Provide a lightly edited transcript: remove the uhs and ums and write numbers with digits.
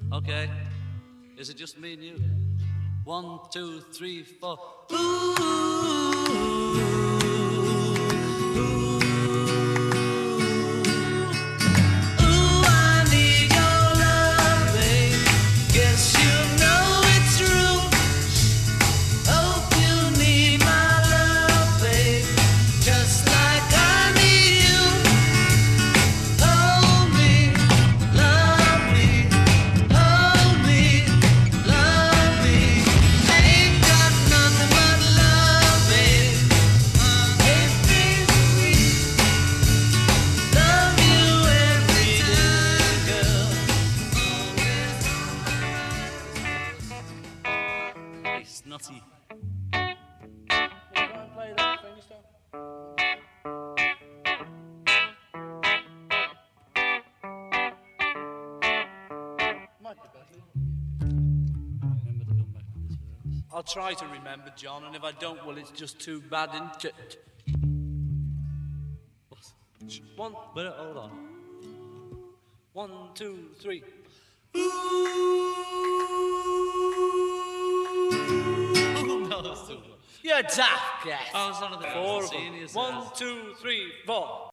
Okay. Is it just me and you? 1, 2, 3, 4. Ooh. Nutty. Play that thing, stuff. Might be better. Remember to come back to this verse. I'll try to remember, John, and if I don't, well, it's just too bad, isn't it? One. But hold on. 1, 2, 3. No, that's too much. You're daft, yes. I was on the 4 of senior them. 1, 2, 3, 4.